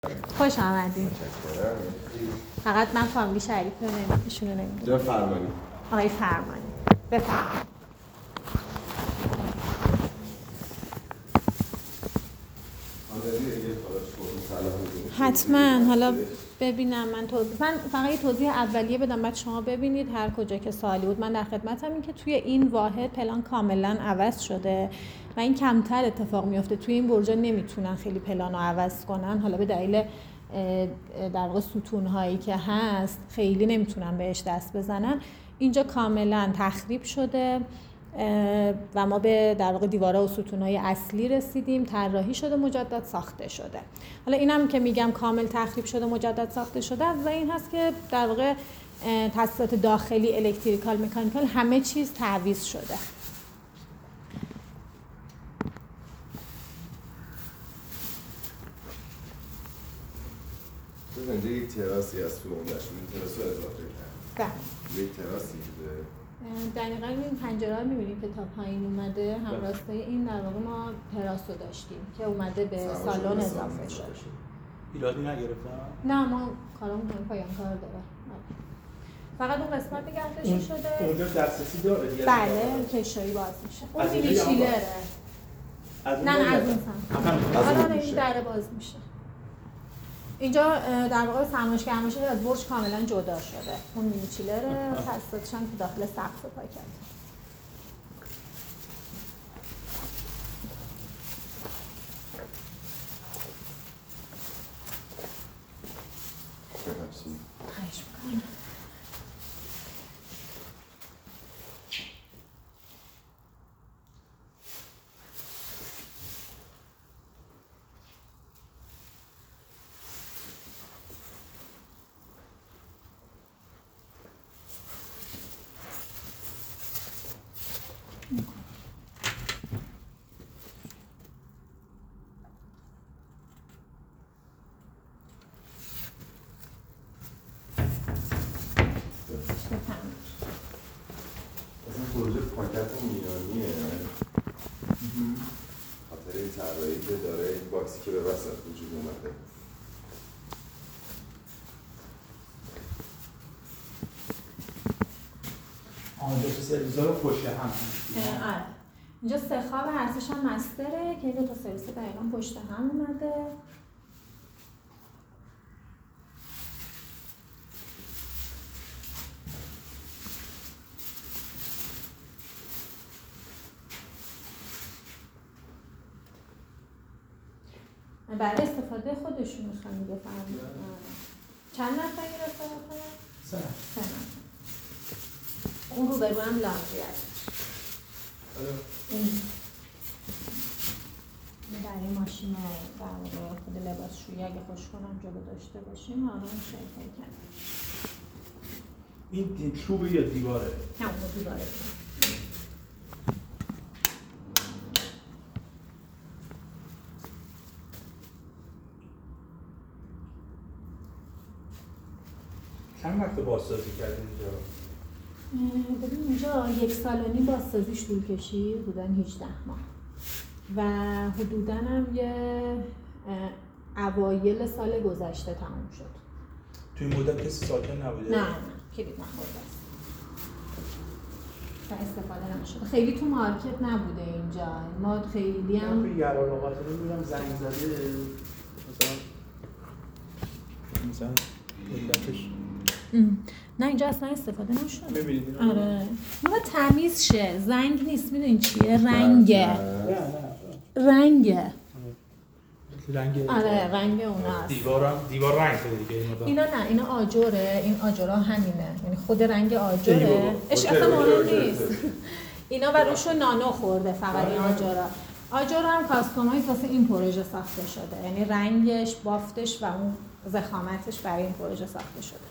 خوش آمدین. فقط من فامیلی شریف رو نمیشونو نمیدونم. جا فرمانی. آقای فرمانی. بفرمایید. حتما. حالا ببینم من فقط یه توضیح اولیه بدم بعد شما ببینید هر کجا که سوالی بود من در خدمتم. این که توی این واحد پلان کاملا عوض شده و این کمتر اتفاق میفته. توی این برجا نمیتونن خیلی پلان رو عوض کنن، حالا به دلیل در واقع ستون‌هایی که هست خیلی نمیتونن بهش دست بزنن. اینجا کاملا تخریب شده و ما به در واقع دیوارها و ستون‌های اصلی رسیدیم، طراحی شده، مجدد ساخته شده. حالا اینم که میگم کامل تخریب شده، مجدد ساخته شده و این هست که در واقع تاسیسات داخلی، الکتریکال، مکانیکال، همه چیز تعویض شده. اینجا یک تراسی هست تو عمده‌شون، این تراس رو اضافه کرد. بله. یک تراسی بوده. دقیقاً این پنجره رو می‌بینید که تا پایین اومده، همراستای این در واقع ما تراس رو داشتیم که اومده به سالن اضافه شد. ایرادی نگرفتم؟ نه ما کارمون پایان کار داره. فقط اون قسمت نگهداشته شده. اونجا دسترسی داره؟ بله، کشایی باز میشه. اون مینی چیلره. نه از اون سمت. آره این دره باز میشه. اینجا در واقع سرمایش گرمایش از برج کاملا جدا شده. اون مینی چیلره، تاسیساتش هم که داخل سقف پاکت. خواهش می‌کنم. اصلا پروژه پاکت میانیه خاطر این طراحی که داره این باکسی که به وسط وجود اومده. آنجا سرویس‌ها رو پشت هم. آره. اینجا سه خواب هر سه‌ش هم مستره که این دو تا سرویس دقیقاً پشت هم اومده. برای استفاده خودشون میخوان دیگه فرمودن. چند نفر این استفاده کنن؟ سه نفر. اون رو برو هم لانجی هست. این برای ماشین در واقع خود لباسشویی اگه خوش کنم جلو داشته باشیم حالا میشه کنیم. این چوبه یا دیواره؟ نه اون دیواره. چند وقت بازسازی کردین اینجا؟ ببین اینجا 1 سال و نیم بازسازیش طول کشید، حدوداً 18 ماه و حدوداً هم یه اوایل سال گذشته تموم شد. توی این مدت کسی ساکن نبوده؟ نه کلید نخورده است و استفاده نشده. خیلی تو مارکت نبوده اینجا. ما خیلی هم توی گرالاقات رو می‌بینم زنگ زده مثلا ملتش نه اینجا اصلا استفاده نشده. می‌بینید؟ آره. ما تمیز شه. زنگ نیست، میدونین چیه؟ رنگه. رنگه. رنگ آره رنگ اوناست. دیوار رنگ شده دیگه اینا نه اینا آجره. این آجرها همینه، یعنی خود رنگ آجره. اصلا مهم نیست. اینا و روشو نانو خورده فقط این آجرها. آجر هم کاستومایز واسه این پروژه ساخته شده، یعنی رنگش، بافتش و اون ضخامتش برای این پروژه ساخته شده.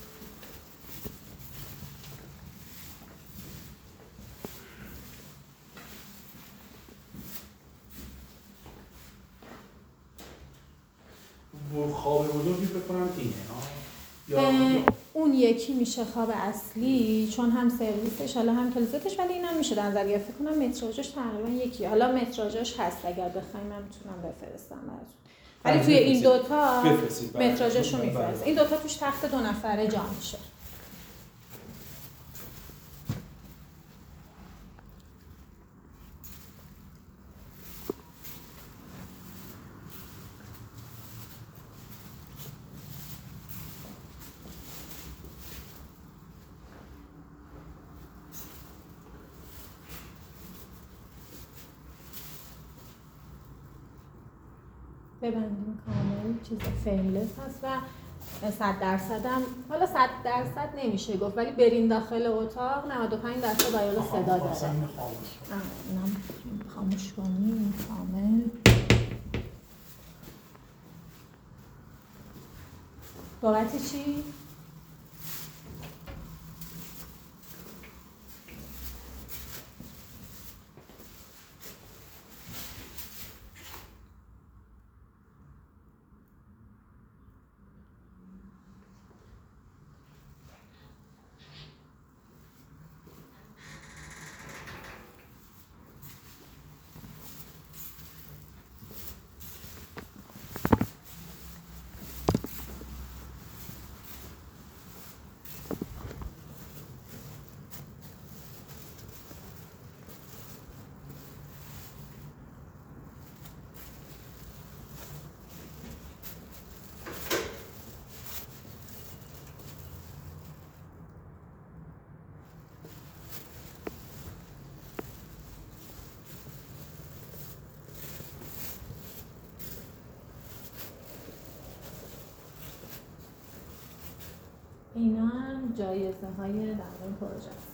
خواب بزرگی بکنم اینه اون یکی میشه خواب اصلی چون هم سرویسش حالا هم کلوزتش، ولی اینم میشه در نظر گرفت. فکر کنم متراژش تقریبا یکی. حالا متراژش هست اگر بخوایم من میتونم بفرستم براتون. ولی توی این دوتا بفرستید. متراژشو بله. میفرست. این دوتا توش تخت 2 نفره جا میشه. ببندیم کامل چیز فیملس هست و 100% هم حالا 100% نمیشه گفت ولی برین داخل اتاق 95% آیول صدا داره. اینم خاموش کنیم کامل. بابت چی؟ اینا هم جایزه های در مورد پروژه است.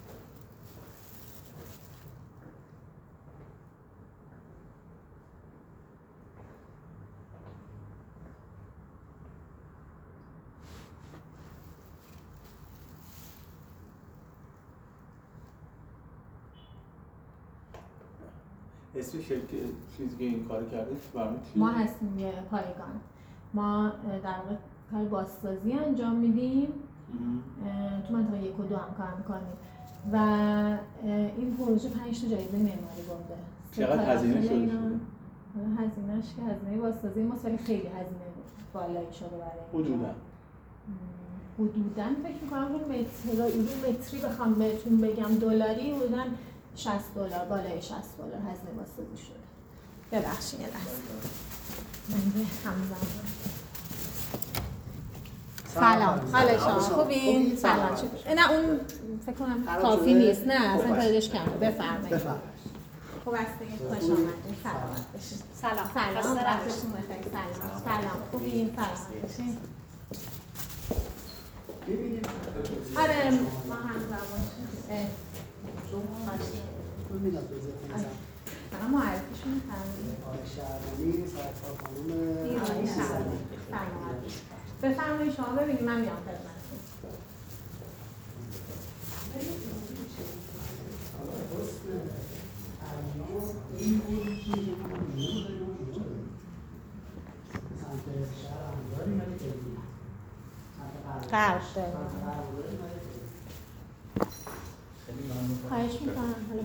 اسم شرکت چیزی که این کار کرده برنامه ما هستیم یه پایگان. ما در واقع کار بازسازی انجام میدیم. تو منطقه 1 و 2 هم کار میکنیم و این پروژه 5 تا جایزه معماری برده. چقدر هزینه شده؟ هزینه‌اش که هزینه بازسازی ما ولی خیلی هزینه بالایی شده برای حدوداً فکر می‌کنم رو متری بخوام بهتون بگم دلاری حدوداً $60 بالای $60 هزینه بازسازی شده. ببخشید یه لحظه. من همزمان سلام، حالا شما خوبین؟ سلام. نه اون فکر کنم کافی نیست. نه اصلا کارش کمه. بفرمایید. خوب هستید؟ خوش آمدید. سلامت باشید. سلام. وقتتون بخیر. سلام. خوبین؟ سلامت باشید. آره ما همزمان من معرفیشون می‌کنم. بفرمایید شما ببینید من میام خدمتتون. خواهش میکنم حالا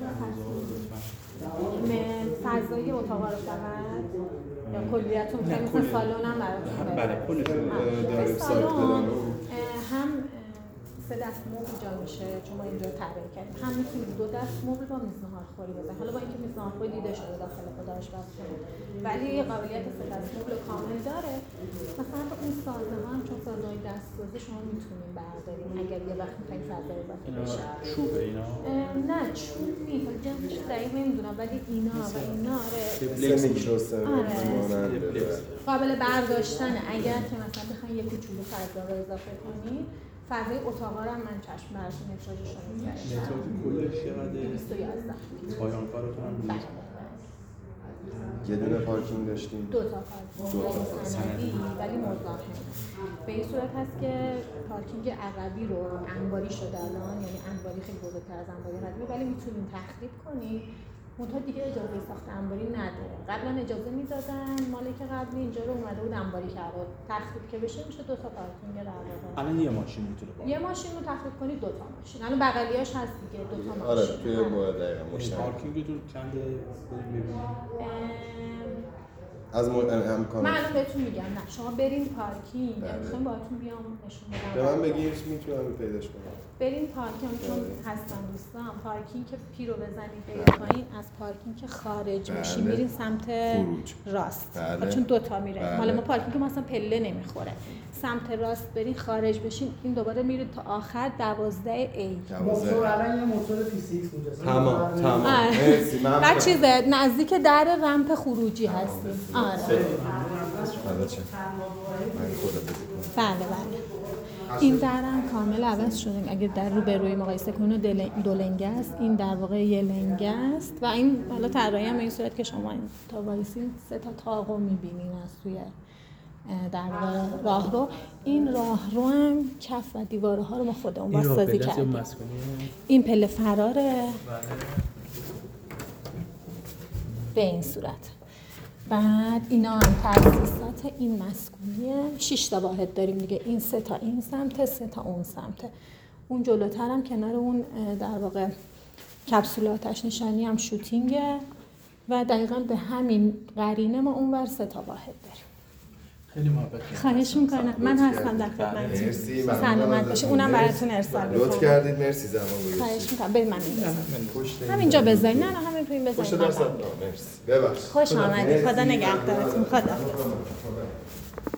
بفرستید فضای اتاقا رو فقط یا کلیتون خیلی مثل سالن هم براتون بله کلش داریم سایت پلان هم 3 دست مبل جا میشه چون ما اینجا طراحی کردیم هم میتونیم 2 دست مبل با میزنهارخوری بزنیم حالا با اینکه میزنهارخوری دیده شده داخل خود آشپزخونه ولی قابلیت 3 دست مبل کامل داره مثلا این سازه‌ها هم چون سازه‌های دستسازی شما میتونیم برداریم اگر یه وقت می‌خواید سازه اضافه بشه چوبه اینا نه چوب نیست جنسش دقیق نمیدونم ولی اینا و اینا قابل برداشتنه اگر که مثلا بخواید یه کوچولو فضا رو اضافه کنید فضای اتاقا رو هم من چشم براتون متراژشون می‌ذارم. متراژ کلش چقدره؟ 211. پایان کارتون هم نیست. یه دونه پارکینگ داشتیم. 2 تا پارکینگ سندی ولی مزاحم. به این صورت هست که پارکینگ عقبی رو انباری شده الان یعنی انباری خیلی بزرگتر از انباری قدیمی ولی میتونیم تخریب کنیم. منتها دیگه اجازه ساخت انباری نداره. قبلا اجازه میدادن مالک قبلی اینجا رو اومده بود انباری کرده. تخریب که بشه میشه 2 تا پارکینگ در واقع. الان یه ماشین میتونه باشه. یه ماشین رو تخریب کنید 2 تا ماشین. الان بغلیاش هست دیگه 2 تا ماشین. آره توی دقیقاً مشترک. پارکینگتون چنده؟ بریم ببینیم. از امکانات. من الان بهتون میگم نه شما برین پارکینگ، میخوام باهاتون بیام نشون بدم. به من بگید میتونم پیداش کنم. برین پارکینگ چون هستن دوستان، پارکینگ که پی رو بزنید برید پایین، از پارکینگ که خارج میشین میرین سمت خروج. راست. بله. چون دو تا میره. بله. مال ما پارکینگ که مثلا پله نمیخوره. سمت راست برین خارج بشین، این دوباره میرید تا آخر 12A. موتور الان یه موتور PCX اونجاست. تمام. مرسی. بعد چیزه نزدیک در رمپ خروجی هستیم. آره. حالا چه؟ من خدا بله. این درم کامل عوض شده. اگه در رو به روی مقایسه کنه دو لنگه است، این در واقع یه لنگه است و این حالا طراحی هم این صورت که شما این تا وایسین 3 تا طاقو می‌بینین از توی در واقع راهرو. این راهرو هم کف و دیوارها رو ما خودمون بازسازی کردیم. این پله فراره به این صورت. بعد اینا هم تاسیسات این مسکونیه. 6 تا واحد داریم دیگه، این 3 تا این سمت، 3 تا اون سمت. اون جلوتر هم کنار اون در واقع کپسول آتش نشانی هم شوتینگه و دقیقاً به همین قرینه ما اونور 3 تا واحد داریم. خیلی محبت. خواهش میکنم. من هستم در خدمتتون. مرسی. سلامت باشید. اونم براتون ارسال میکنم. لطف کردید. مرسی زمان گذاشتید. خواهش میکنم. برید من همینجا بذارید. نه همین پایین پشت بذارید. درصد. مرسی. ببخشید. خوش آمدید. خدا نگهدارتون. خدا.